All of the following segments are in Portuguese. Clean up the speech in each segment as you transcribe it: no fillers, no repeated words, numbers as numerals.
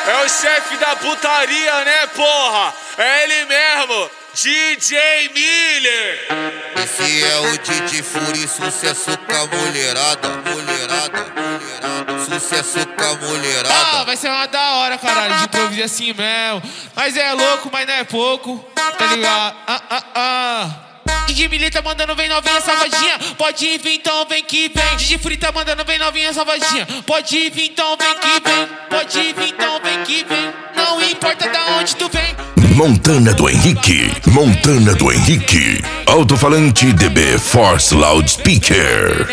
É o chefe da putaria, né, porra? É ele mesmo, DJ Miller. Esse é o DJ Fury, sucesso com a mulherada, mulherada, mulherada, sucesso com a mulherada. Ah, vai ser uma da hora, caralho, de improviso assim mesmo. Mas é louco, mas não é pouco, tá ligado? DJ Miller tá mandando vem novinha safadinha. Pode ir, vir, então vem que vem. DJ Fury tá mandando vem novinha safadinha. Pode ir, vir, então vem que vem. Pode ir, vir, então vem que vem. Não importa da onde tu vem. Montana do Henrique, Montana do Henrique. Alto-falante DB Force Loudspeaker.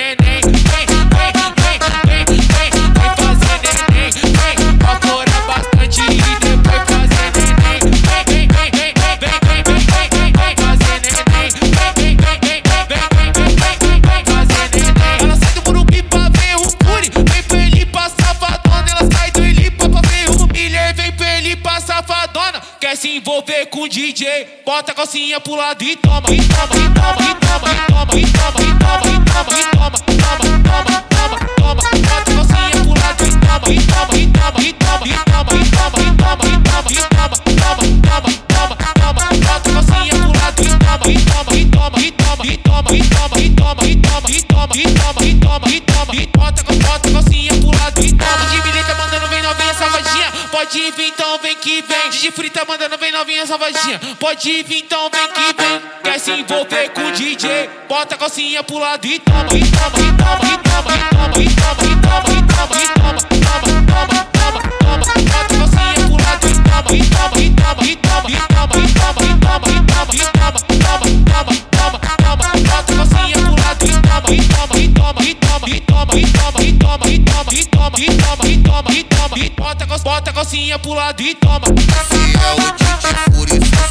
Quer se envolver com o DJ, bota a calcinha pro lado e toma, e toma, e toma, e toma, e toma, e toma, e toma, e toma, e toma, toma, toma, toma, toma, bota a calcinha pro lado e toma, e toma, e toma, e toma, e toma, e toma, e toma, e toma, e toma, toma, toma, toma, toma, bota a calcinha pro lado e toma, e toma, e toma, e toma, e toma, e toma, e toma, e toma, e toma, e toma, e toma, e toma, e bota a calcinha pro lado e toma. DJ Miller tá mandando vem novinha safadinha. Pode ir, vir, então vem que vem. DJ Fury tá mandando vem novinha safadinha. Pode ir, vir, então vem que vem. Quer se envolver com o DJ, bota a calcinha pro lado e toma, e toma, e toma, e toma, e toma, e toma, e toma, e toma, e toma, toma, toma, toma, toma, bota a calcinha pro lado e toma, e toma, e toma, e toma, e toma, e toma, e toma, e toma, e toma, toma, toma, toma, toma, bota a calcinha pro lado e toma, e toma, e toma, e toma, e toma, e toma, e toma, e toma, e toma, e toma, e toma, e toma, e bota a calcinha pro lado e toma. Esse é o DJ Fury.